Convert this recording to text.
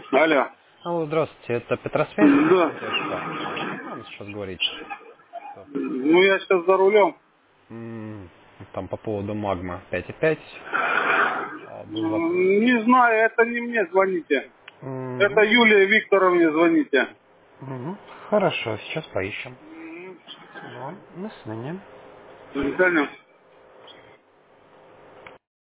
Алло. Алло, здравствуйте, это Петросвязь? Да. Можно сейчас говорить? Ну, я сейчас за рулем. Там по поводу магма 5.5 был вопрос. Не знаю, это не мне звоните. Это Мгм. Юлии Викторовне звоните. Мгм. Хорошо, сейчас поищем. Всего. До свидания. До свидания.